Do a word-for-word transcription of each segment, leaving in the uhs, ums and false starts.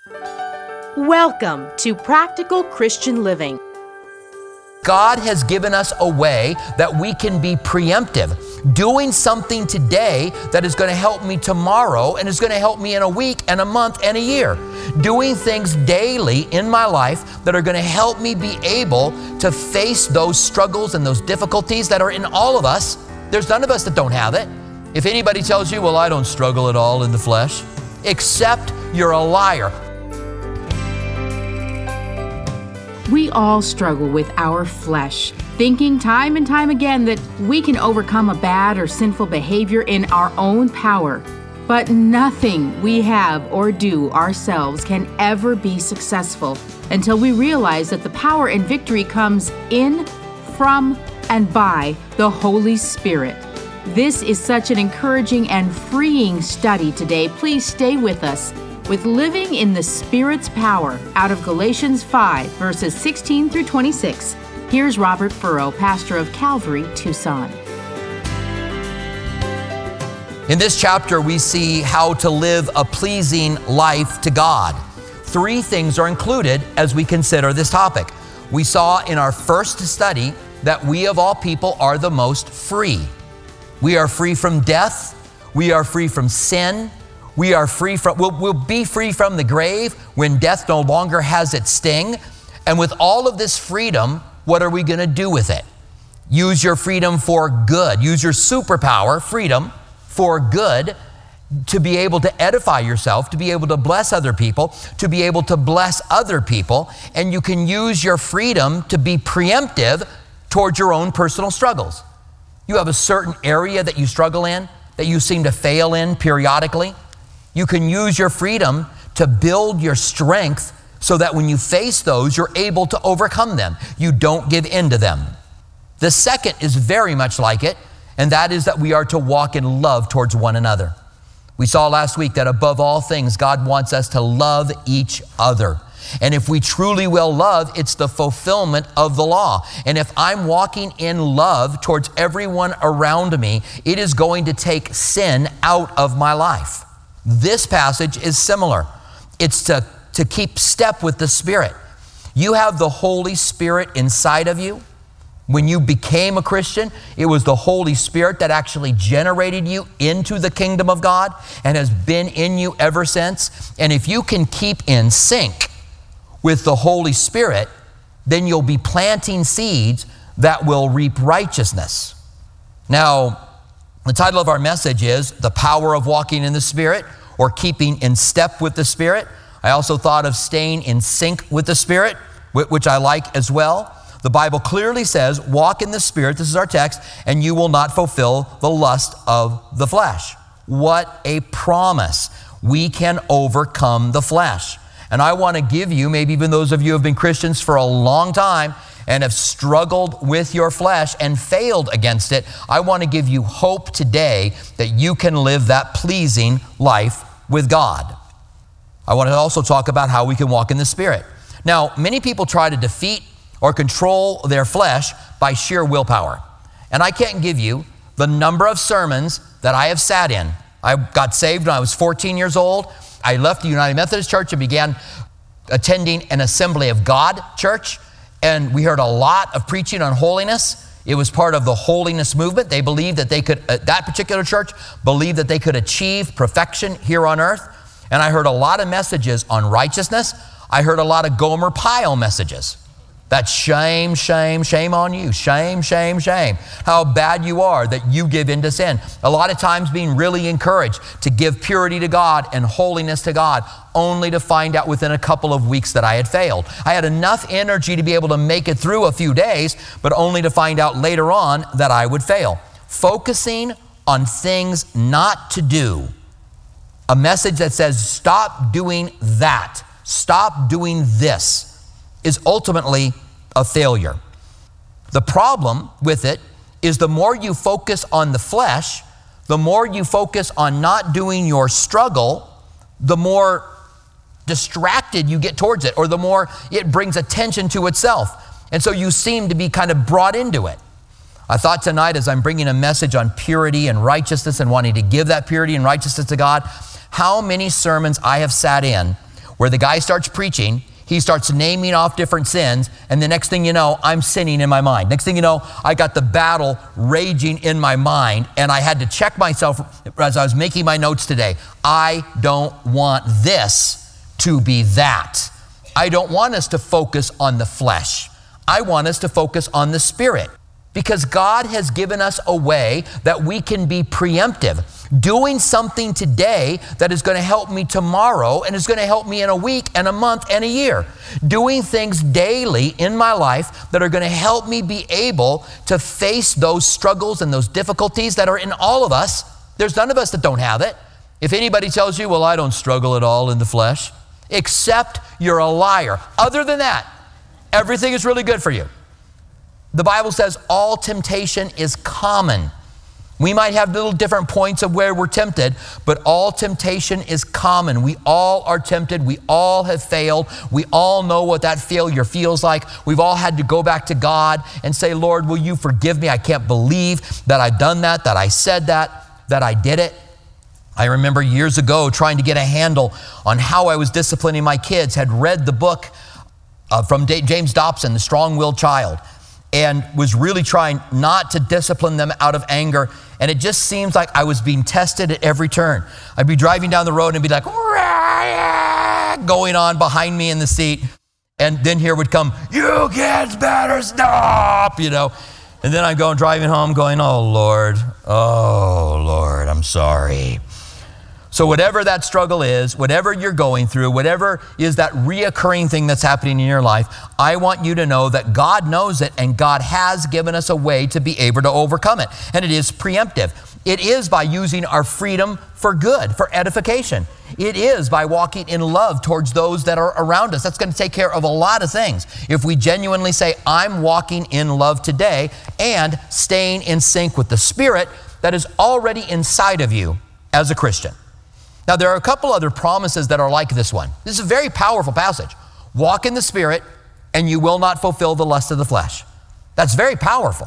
Welcome to Practical Christian Living. God has given us a way that we can be preemptive, doing something today that is going to help me tomorrow and is going to help me in a week and a month and a year. Doing things daily in my life that are going to help me be able to face those struggles and those difficulties that are in all of us. There's none of us that don't have it. If anybody tells you, well, I don't struggle at all in the flesh, except you're a liar. We all struggle with our flesh, thinking time and time again that we can overcome a bad or sinful behavior in our own power. But nothing we have or do ourselves can ever be successful until we realize that the power and victory comes in, from, and by the Holy Spirit. This is such an encouraging and freeing study today. Please stay with us with Living in the Spirit's Power out of Galatians five, verses sixteen through twenty-six. Here's Robert Furrow, pastor of Calvary, Tucson. In this chapter, we see how to live a pleasing life to God. Three things are included as we consider this topic. We saw in our first study that we of all people are the most free. We are free from death. We are free from sin. We are free from, we'll, we'll be free from the grave when death no longer has its sting. And with all of this freedom, what are we going to do with it? Use your freedom for good. Use your superpower, freedom, for good, to be able to edify yourself, to be able to bless other people, to be able to bless other people. And you can use your freedom to be preemptive towards your own personal struggles. You have a certain area that you struggle in, that you seem to fail in periodically. You can use your freedom to build your strength so that when you face those, you're able to overcome them. You don't give in to them. The second is very much like it, and that is that we are to walk in love towards one another. We saw last week that above all things, God wants us to love each other. And if we truly will love, it's the fulfillment of the law. And if I'm walking in love towards everyone around me, it is going to take sin out of my life. This passage is similar. It's to, to keep step with the Spirit. You have the Holy Spirit inside of you. When you became a Christian, it was the Holy Spirit that actually generated you into the kingdom of God and has been in you ever since. And if you can keep in sync with the Holy Spirit, then you'll be planting seeds that will reap righteousness. Now, the title of our message is The Power of Walking in the Spirit, or Keeping in Step with the Spirit. I also thought of Staying in Sync with the Spirit, which I like as well. The Bible clearly says, walk in the Spirit, this is our text, and you will not fulfill the lust of the flesh. What a promise. We can overcome the flesh. And I want to give you, maybe even those of you who have been Christians for a long time, and have struggled with your flesh and failed against it, I want to give you hope today that you can live that pleasing life with God. I want to also talk about how we can walk in the Spirit. Now, many people try to defeat or control their flesh by sheer willpower. And I can't give you the number of sermons that I have sat in. I got saved when I was fourteen years old. I left the United Methodist Church and began attending an Assembly of God church. And we heard a lot of preaching on holiness. It was part of the holiness movement. They believed that they could, at that particular church, believed that they could achieve perfection here on earth. And I heard a lot of messages on righteousness. I heard a lot of Gomer Pyle messages. That's shame, shame, shame on you. Shame, shame, shame. How bad you are that you give in to sin. A lot of times being really encouraged to give purity to God and holiness to God, only to find out within a couple of weeks that I had failed. I had enough energy to be able to make it through a few days, but only to find out later on that I would fail. Focusing on things not to do. A message that says, stop doing that. Stop doing this, is ultimately a failure. The problem with it is the more you focus on the flesh, the more you focus on not doing your struggle, the more distracted you get towards it, or the more it brings attention to itself. And so you seem to be kind of brought into it. I thought tonight, as I'm bringing a message on purity and righteousness and wanting to give that purity and righteousness to God, how many sermons I have sat in where the guy starts preaching, he starts naming off different sins, and the next thing you know, I'm sinning in my mind. Next thing you know, I got the battle raging in my mind, and I had to check myself as I was making my notes today. I don't want this to be that. I don't want us to focus on the flesh. I want us to focus on the Spirit, because God has given us a way that we can be preemptive, doing something today that is going to help me tomorrow and is going to help me in a week and a month and a year. Doing things daily in my life that are going to help me be able to face those struggles and those difficulties that are in all of us. There's none of us that don't have it. If anybody tells you, well, I don't struggle at all in the flesh, except you're a liar. Other than that, everything is really good for you. The Bible says all temptation is common. We might have little different points of where we're tempted, but all temptation is common. We all are tempted. We all have failed. We all know what that failure feels like. We've all had to go back to God and say, Lord, will you forgive me? I can't believe that I've done that, that I said that, that I did it. I remember years ago trying to get a handle on how I was disciplining my kids, had read the book uh, from James Dobson, The Strong-Willed Child, and was really trying not to discipline them out of anger. And it just seems like I was being tested at every turn. I'd be driving down the road and be like, going on behind me in the seat. And then here would come, you kids better stop, you know. And then I'm going driving home going, oh, Lord, oh, Lord, I'm sorry. So whatever that struggle is, whatever you're going through, whatever is that reoccurring thing that's happening in your life, I want you to know that God knows it and God has given us a way to be able to overcome it. And it is preemptive. It is by using our freedom for good, for edification. It is by walking in love towards those that are around us. That's going to take care of a lot of things. If we genuinely say, I'm walking in love today and staying in sync with the Spirit that is already inside of you as a Christian. Now, there are a couple other promises that are like this one. This is a very powerful passage. Walk in the Spirit, and you will not fulfill the lust of the flesh. That's very powerful.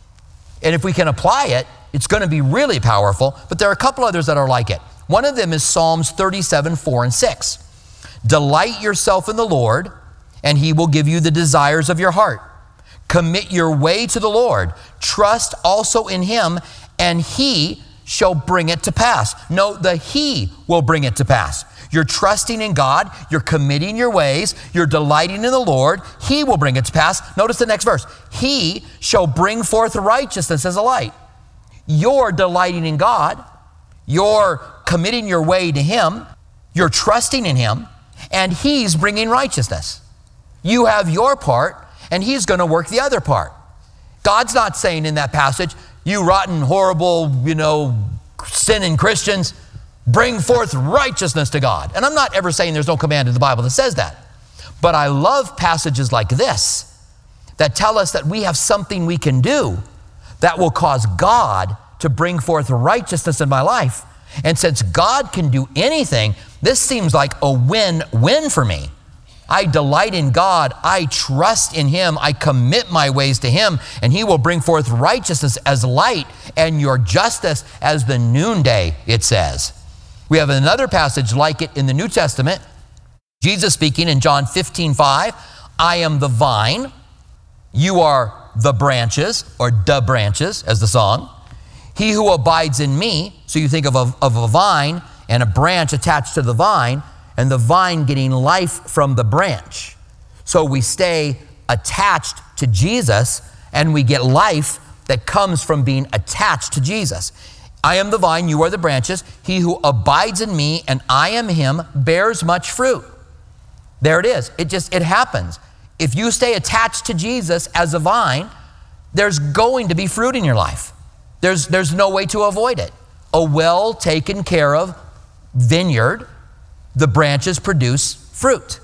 And if we can apply it, it's going to be really powerful, but there are a couple others that are like it. One of them is Psalms thirty-seven, four and six. Delight yourself in the Lord, and He will give you the desires of your heart. Commit your way to the Lord. Trust also in Him, and He shall bring it to pass. No, the He will bring it to pass. You're trusting in God, you're committing your ways, you're delighting in the Lord, He will bring it to pass. Notice the next verse. He shall bring forth righteousness as a light. You're delighting in God, you're committing your way to Him, you're trusting in Him, and He's bringing righteousness. You have your part, and He's going to work the other part. God's not saying in that passage, you rotten, horrible, you know, sinning Christians, bring forth righteousness to God. And I'm not ever saying there's no command in the Bible that says that. But I love passages like this that tell us that we have something we can do that will cause God to bring forth righteousness in my life. And since God can do anything, this seems like a win-win for me. I delight in God, I trust in Him, I commit my ways to Him, and He will bring forth righteousness as light and your justice as the noonday, it says. We have another passage like it in the New Testament. Jesus speaking in John fifteen, five, I am the vine, you are the branches, or the branches, as the song. He who abides in me, so you think of a, of a vine and a branch attached to the vine, and the vine getting life from the branch. So we stay attached to Jesus, and we get life that comes from being attached to Jesus. I am the vine, you are the branches. He who abides in me, and I am Him, bears much fruit. There it is. It just, it happens. If you stay attached to Jesus as a vine, there's going to be fruit in your life. There's, there's no way to avoid it. A well taken care of vineyard, the branches produce fruit.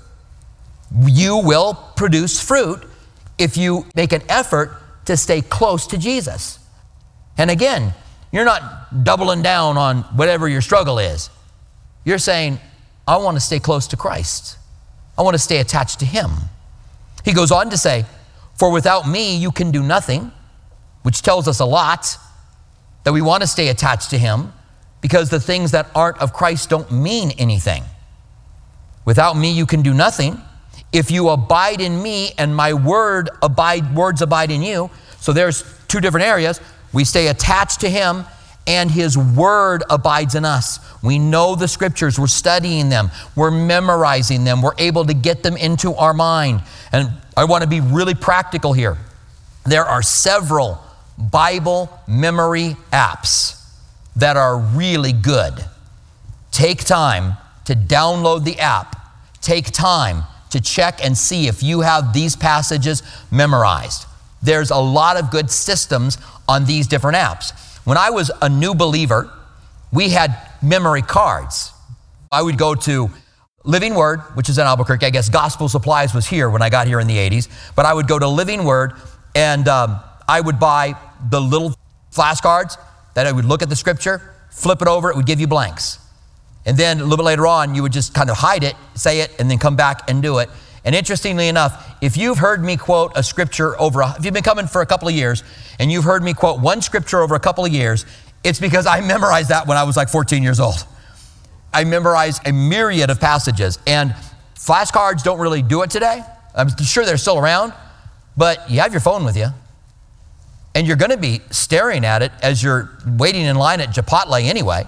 You will produce fruit if you make an effort to stay close to Jesus. And again, you're not doubling down on whatever your struggle is. You're saying, I want to stay close to Christ. I want to stay attached to Him. He goes on to say, for without me you can do nothing, which tells us a lot, that we want to stay attached to Him because the things that aren't of Christ don't mean anything. Without me, you can do nothing. If you abide in me and my word abide, words abide in you. So there's two different areas. We stay attached to him and his word abides in us. We know the scriptures, we're studying them, we're memorizing them, we're able to get them into our mind. And I want to be really practical here. There are several Bible memory apps that are really good. Take time to download the app. Take time to check and see if you have these passages memorized. There's a lot of good systems on these different apps. When I was a new believer, we had memory cards. I would go to Living Word, which is in Albuquerque. I guess Gospel Supplies was here when I got here in the eighties. But I would go to Living Word and um, I would buy the little flashcards that I would look at the scripture, flip it over, it would give you blanks. And then a little bit later on, you would just kind of hide it, say it, and then come back and do it. And interestingly enough, if you've heard me quote a scripture over, a, if you've been coming for a couple of years and you've heard me quote one scripture over a couple of years, it's because I memorized that when I was like fourteen years old. I memorized a myriad of passages, and flashcards don't really do it today. I'm sure they're still around, but you have your phone with you, and you're going to be staring at it as you're waiting in line at Chipotle anyway.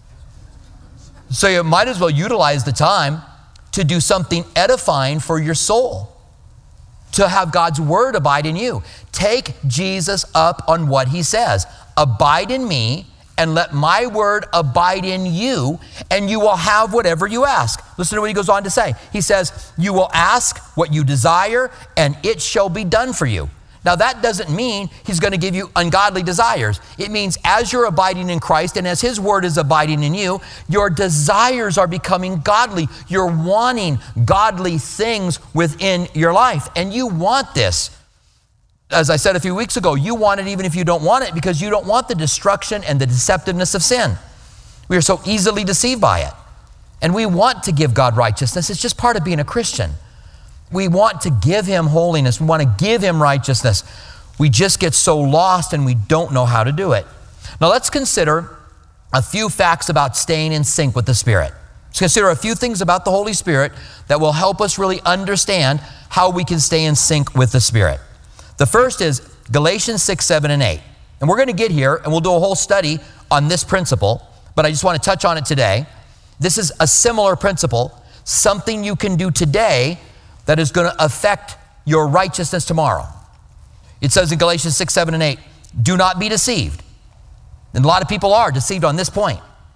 So you might as well utilize the time to do something edifying for your soul, to have God's word abide in you. Take Jesus up on what he says. Abide in me and let my word abide in you, and you will have whatever you ask. Listen to what he goes on to say. He says, you will ask what you desire, and it shall be done for you. Now that doesn't mean he's going to give you ungodly desires. It means as you're abiding in Christ and as his word is abiding in you, your desires are becoming godly. You're wanting godly things within your life, and you want this. As I said a few weeks ago, you want it even if you don't want it, because you don't want the destruction and the deceptiveness of sin. We are so easily deceived by it. And we want to give God righteousness. It's just part of being a Christian. We want to give him holiness. We want to give him righteousness. We just get so lost and we don't know how to do it. Now let's consider a few facts about staying in sync with the Spirit. Let's consider a few things about the Holy Spirit that will help us really understand how we can stay in sync with the Spirit. The first is Galatians six, seven, and eight. And we're going to get here and we'll do a whole study on this principle, but I just want to touch on it today. This is a similar principle, something you can do today that is going to affect your righteousness tomorrow. It says in Galatians six, seven, and eight, do not be deceived. And a lot of people are deceived on this point.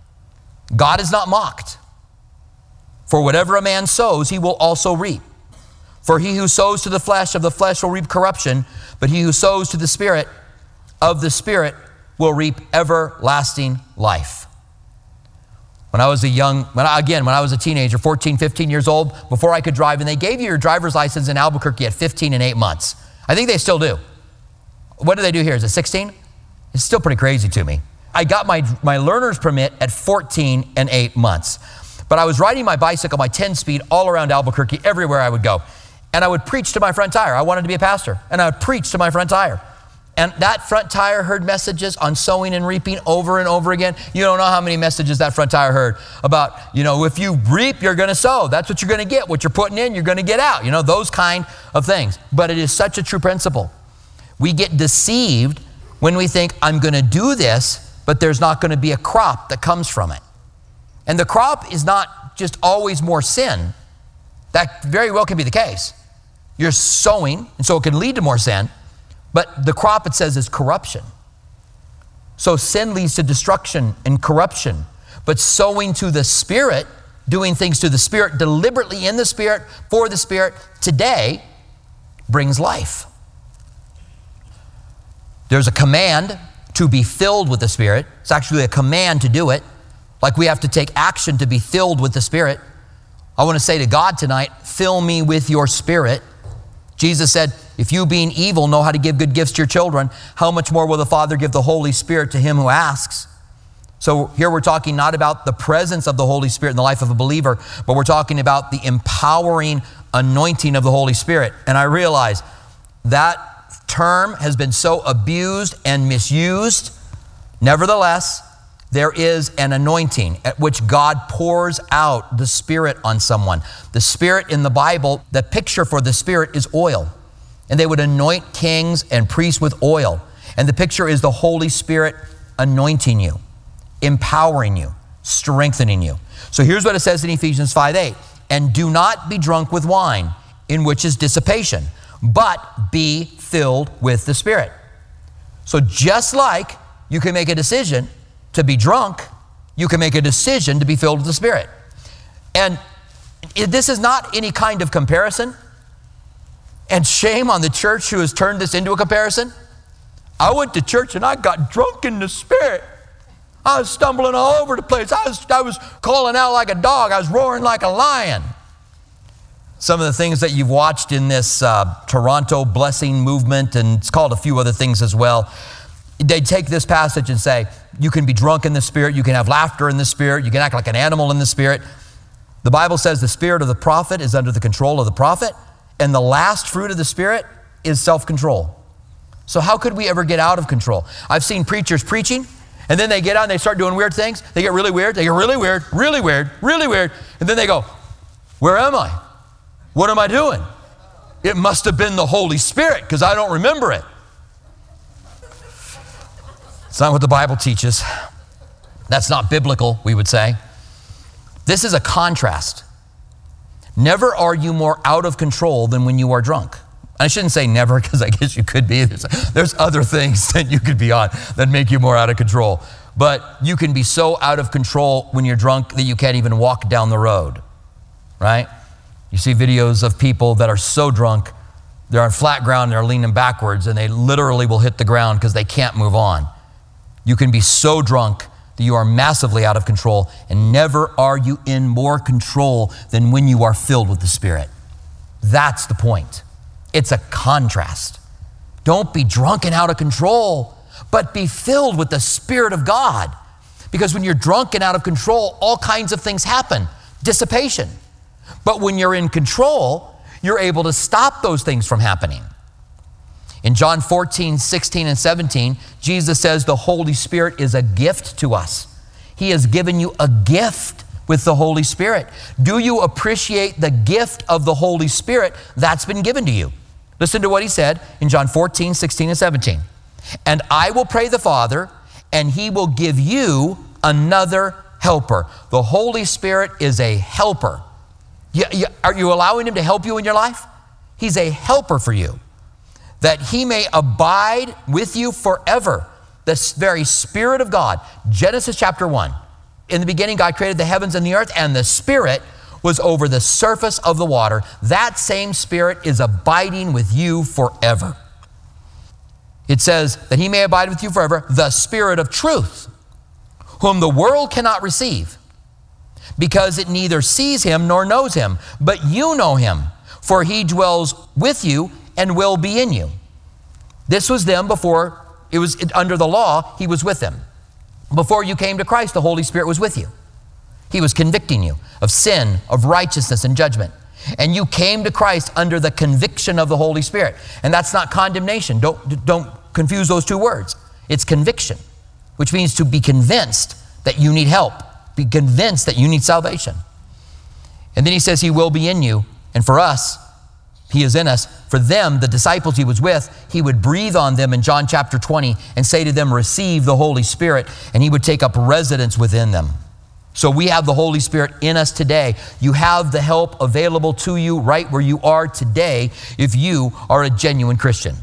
God is not mocked. For whatever a man sows, he will also reap. For he who sows to the flesh, of the flesh will reap corruption, but he who sows to the Spirit, of the Spirit will reap everlasting life. When I was a young, when I, again, when I was a teenager, fourteen, fifteen years old, before I could drive, and they gave you your driver's license in Albuquerque at fifteen and eight months. I think they still do. What do they do here? Is it sixteen? It's still pretty crazy to me. I got my, my learner's permit at fourteen and eight months. But I was riding my bicycle, my ten speed, all around Albuquerque, everywhere I would go. And I would preach to my front tire. I wanted to be a pastor. And I would preach to my front tire. And that front tire heard messages on sowing and reaping over and over again. You don't know how many messages that front tire heard about, you know, if you reap, you're going to sow. That's what you're going to get. What you're putting in, you're going to get out. You know, those kind of things. But it is such a true principle. We get deceived when we think, I'm going to do this, but there's not going to be a crop that comes from it. And the crop is not just always more sin. That very well can be the case. You're sowing, and so it can lead to more sin. But the crop, it says, is corruption. So sin leads to destruction and corruption. But sowing to the Spirit, doing things to the Spirit, deliberately in the Spirit, for the Spirit, today, brings life. There's a command to be filled with the Spirit. It's actually a command to do it. Like we have to take action to be filled with the Spirit. I want to say to God tonight, fill me with your Spirit. Jesus said, if you being evil know how to give good gifts to your children, how much more will the Father give the Holy Spirit to him who asks? So here we're talking not about the presence of the Holy Spirit in the life of a believer, but we're talking about the empowering anointing of the Holy Spirit. And I realize that term has been so abused and misused. Nevertheless, there is an anointing at which God pours out the Spirit on someone. The Spirit in the Bible, the picture for the Spirit is oil. And they would anoint kings and priests with oil. And the picture is the Holy Spirit anointing you, empowering you, strengthening you. So here's what it says in Ephesians five eight. And do not be drunk with wine, in which is dissipation, but be filled with the Spirit. So just like you can make a decision to be drunk, you can make a decision to be filled with the Spirit. And this is not any kind of comparison. And shame on the church who has turned this into a comparison. I went to church and I got drunk in the Spirit. I was stumbling all over the place. I was, I was calling out like a dog. I was roaring like a lion. Some of the things that you've watched in this uh, Toronto blessing movement, and it's called a few other things as well, they take this passage and say, you can be drunk in the Spirit, you can have laughter in the Spirit, you can act like an animal in the Spirit. The Bible says the spirit of the prophet is under the control of the prophet, and the last fruit of the Spirit is self-control. So how could we ever get out of control? I've seen preachers preaching, and then they get out and they start doing weird things. They get really weird, they get really weird, really weird, really weird, and then they go, where am I? What am I doing? It must have been the Holy Spirit because I don't remember it. It's not what the Bible teaches. That's not biblical, we would say. This is a contrast. Never are you more out of control than when you are drunk. I shouldn't say never because I guess you could be. There's, there's other things that you could be on that make you more out of control. But you can be so out of control when you're drunk that you can't even walk down the road, right? You see videos of people that are so drunk, they're on flat ground, they're leaning backwards, and they literally will hit the ground because they can't move on. You can be so drunk that you are massively out of control, and never are you in more control than when you are filled with the Spirit. That's the point. It's a contrast. Don't be drunk and out of control, but be filled with the Spirit of God. Because when you're drunk and out of control, all kinds of things happen. Dissipation. But when you're in control, you're able to stop those things from happening. In John fourteen, sixteen, and seventeen, Jesus says the Holy Spirit is a gift to us. He has given you a gift with the Holy Spirit. Do you appreciate the gift of the Holy Spirit that's been given to you? Listen to what he said in John fourteen, sixteen, and seventeen. And I will pray the Father, and he will give you another helper. The Holy Spirit is a helper. You, you, are you allowing him to help you in your life? He's a helper for you, that he may abide with you forever. The very Spirit of God. Genesis chapter one. In the beginning, God created the heavens and the earth, and the Spirit was over the surface of the water. That same Spirit is abiding with you forever. It says that he may abide with you forever, the Spirit of truth, whom the world cannot receive, because it neither sees him nor knows him. But you know him, for he dwells with you and will be in you. This was them before it was under the law, he was with them. Before you came to Christ, the Holy Spirit was with you. He was convicting you of sin, of righteousness, and judgment. And you came to Christ under the conviction of the Holy Spirit. And that's not condemnation. Don't, don't confuse those two words. It's conviction, which means to be convinced that you need help. Be convinced that you need salvation. And then he says he will be in you. And for us, he is in us. For them, the disciples he was with, he would breathe on them in John chapter twenty and say to them, receive the Holy Spirit, and he would take up residence within them. So we have the Holy Spirit in us today. You have the help available to you right where you are today if you are a genuine Christian.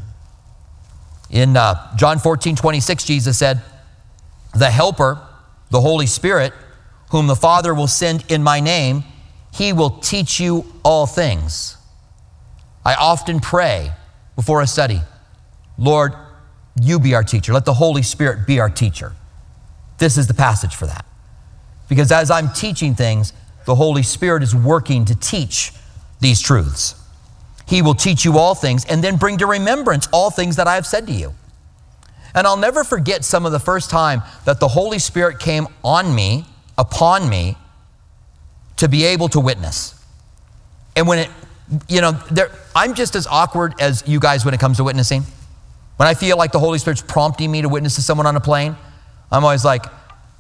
In uh, John fourteen, twenty-six, Jesus said, the helper, the Holy Spirit, whom the Father will send in my name, he will teach you all things. I often pray before a study, Lord, you be our teacher. Let the Holy Spirit be our teacher. This is the passage for that. Because as I'm teaching things, the Holy Spirit is working to teach these truths. He will teach you all things and then bring to remembrance all things that I have said to you. And I'll never forget some of the first time that the Holy Spirit came on me, upon me, to be able to witness. And when it, you know, there, I'm just as awkward as you guys when it comes to witnessing. When I feel like the Holy Spirit's prompting me to witness to someone on a plane, I'm always like,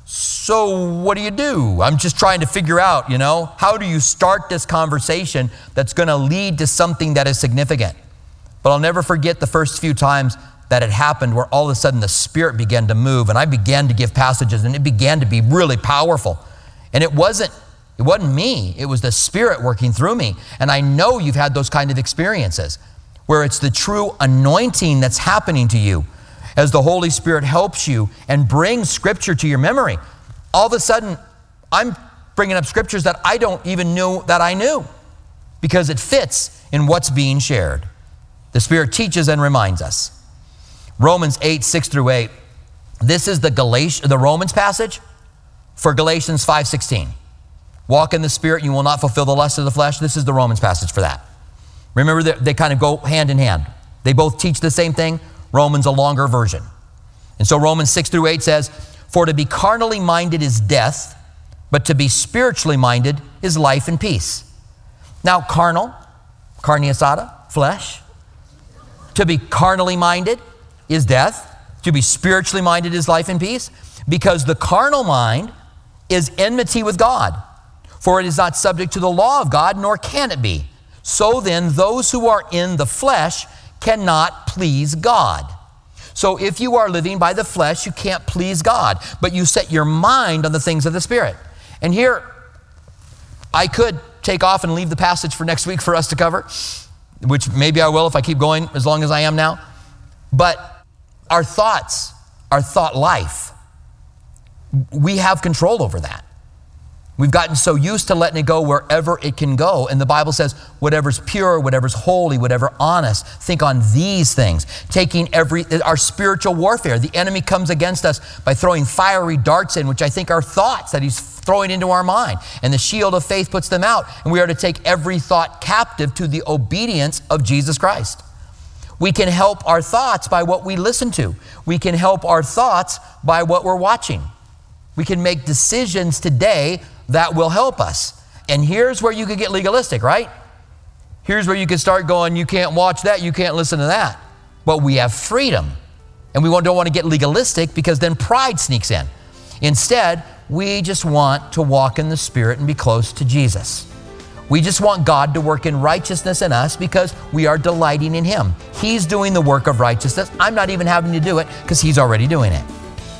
So what do you do? I'm just trying to figure out, you know, how do you start this conversation that's going to lead to something that is significant? But I'll never forget the first few times that it happened where all of a sudden the Spirit began to move and I began to give passages and it began to be really powerful. And it wasn't, it wasn't me, it was the Spirit working through me. And I know you've had those kind of experiences where it's the true anointing that's happening to you as the Holy Spirit helps you and brings Scripture to your memory. All of a sudden, I'm bringing up Scriptures that I don't even know that I knew because it fits in what's being shared. The Spirit teaches and reminds us. Romans eight, six through eight. This is the Galatians, the Romans passage for Galatians five sixteen. Walk in the Spirit, you will not fulfill the lust of the flesh. This is the Romans passage for that. Remember, they, they kind of go hand in hand. They both teach the same thing. Romans, a longer version. And so Romans six through eight says, for to be carnally minded is death, but to be spiritually minded is life and peace. Now, carnal, carne asada, flesh. To be carnally minded is death. To be spiritually minded is life and peace. Because the carnal mind is enmity with God. For it is not subject to the law of God, nor can it be. So then, those who are in the flesh cannot please God. So if you are living by the flesh, you can't please God. But you set your mind on the things of the Spirit. And here, I could take off and leave the passage for next week for us to cover, which maybe I will if I keep going as long as I am now. But our thoughts, our thought life, we have control over that. We've gotten so used to letting it go wherever it can go. And the Bible says, whatever's pure, whatever's holy, whatever honest, think on these things. Taking every, our spiritual warfare. The enemy comes against us by throwing fiery darts in, which I think are thoughts that he's throwing into our mind. And the shield of faith puts them out. And we are to take every thought captive to the obedience of Jesus Christ. We can help our thoughts by what we listen to. We can help our thoughts by what we're watching. We can make decisions today that will help us. And here's where you could get legalistic, right? Here's where you can start going, you can't watch that, you can't listen to that. But we have freedom. And we don't want to get legalistic because then pride sneaks in. Instead, we just want to walk in the Spirit and be close to Jesus. We just want God to work in righteousness in us because we are delighting in Him. He's doing the work of righteousness. I'm not even having to do it because He's already doing it.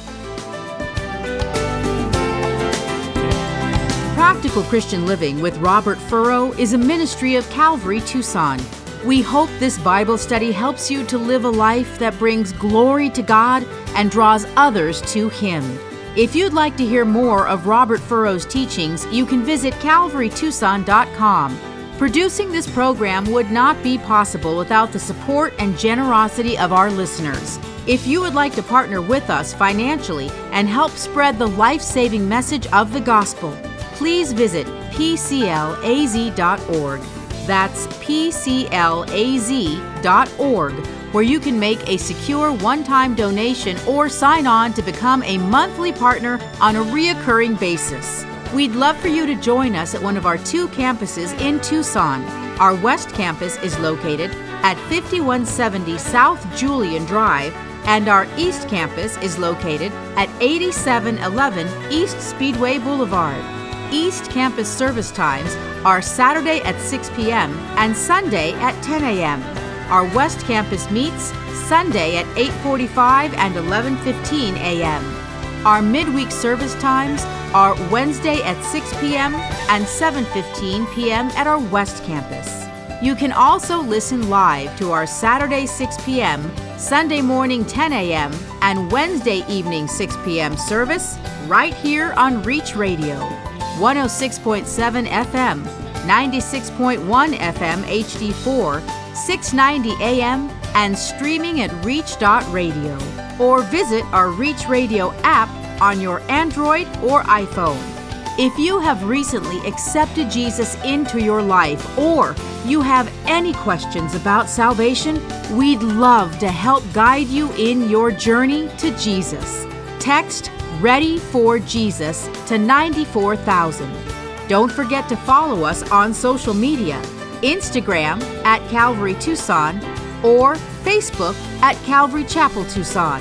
Practical Christian Living with Robert Furrow is a ministry of Calvary Tucson. We hope this Bible study helps you to live a life that brings glory to God and draws others to Him. If you'd like to hear more of Robert Furrow's teachings, you can visit calvary tucson dot com. Producing this program would not be possible without the support and generosity of our listeners. If you would like to partner with us financially and help spread the life-saving message of the gospel, please visit p c l a z dot org. That's p c l a z dot org, where you can make a secure one-time donation or sign on to become a monthly partner on a reoccurring basis. We'd love for you to join us at one of our two campuses in Tucson. Our West Campus is located at fifty-one seventy South Julian Drive, and our East Campus is located at eighty-seven eleven East Speedway Boulevard. East Campus service times are Saturday at six p.m. and Sunday at ten a.m. Our West Campus meets Sunday at eight forty-five and eleven fifteen a.m. Our midweek service times are Wednesday at six p.m. and seven fifteen p.m. at our West Campus. You can also listen live to our Saturday six p.m., Sunday morning ten a.m., and Wednesday evening six p.m. service right here on Reach Radio. one oh six point seven F M, ninety-six point one F M H D four, six ninety A M, and streaming at reach dot radio. Or visit our Reach Radio app on your Android or iPhone. If you have recently accepted Jesus into your life, or you have any questions about salvation, we'd love to help guide you in your journey to Jesus. Text Ready for Jesus to ninety-four thousand. Don't forget to follow us on social media, Instagram at Calvary Tucson or Facebook at Calvary Chapel Tucson.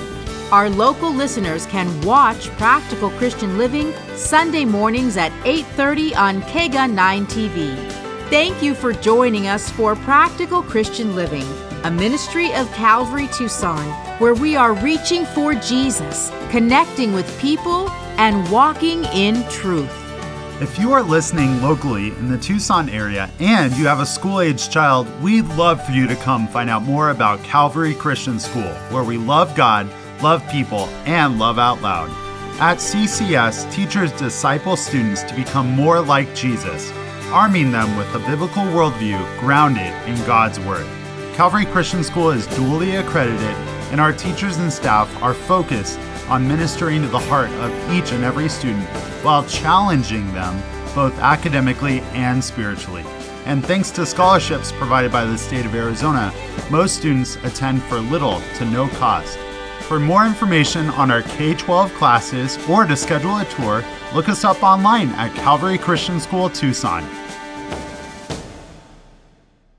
Our local listeners can watch Practical Christian Living Sunday mornings at eight thirty on K G A nine T V. Thank you for joining us for Practical Christian Living, a ministry of Calvary Tucson, where we are reaching for Jesus, connecting with people, and walking in truth. If you are listening locally in the Tucson area and you have a school-aged child, we'd love for you to come find out more about Calvary Christian School, where we love God, love people, and love out loud. At C C S, teachers disciple students to become more like Jesus, arming them with a biblical worldview grounded in God's Word. Calvary Christian School is duly accredited, and our teachers and staff are focused on ministering to the heart of each and every student while challenging them both academically and spiritually. And thanks to scholarships provided by the state of Arizona, most students attend for little to no cost. For more information on our K twelve classes or to schedule a tour, look us up online at Calvary Christian School Tucson.